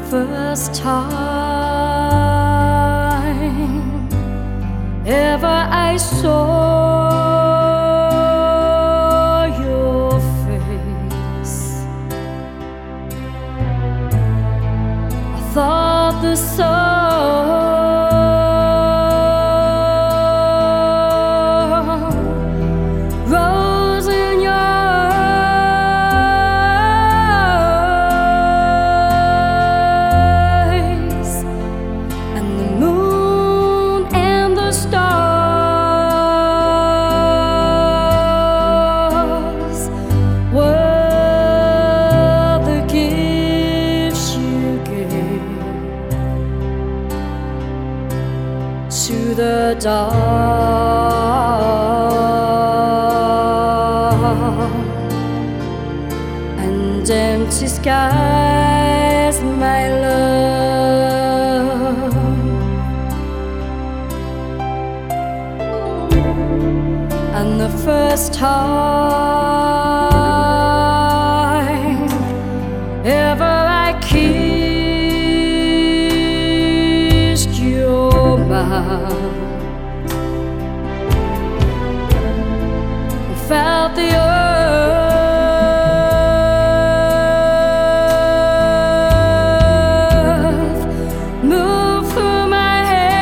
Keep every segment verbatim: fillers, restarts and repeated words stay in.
first time ever I saw your face, I thought the sun rose in your eyes, and the moon and the stars were the gifts you gave to the dark and empty skies, my love. And the first time ever I kissed your mouth, felt the earth move through my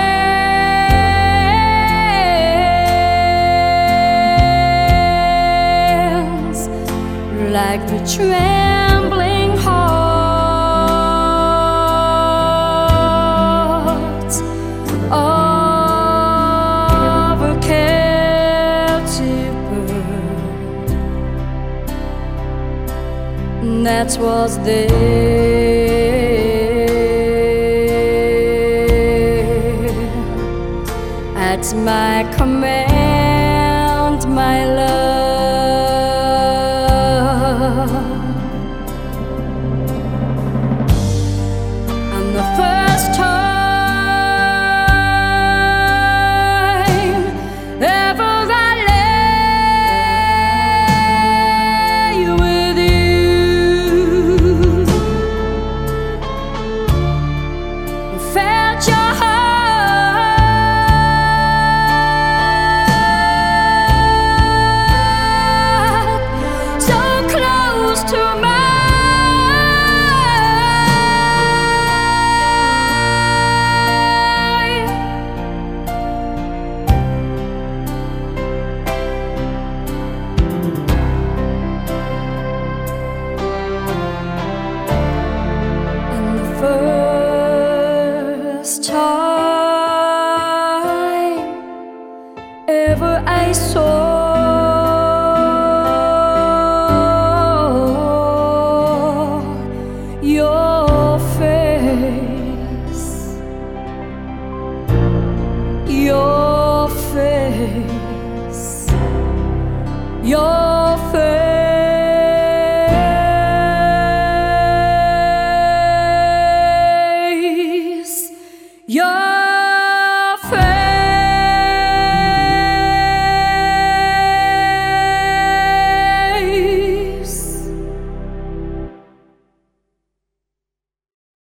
hands, like the trembling hearts of a captive bird. That was there at my command, my love. And the first time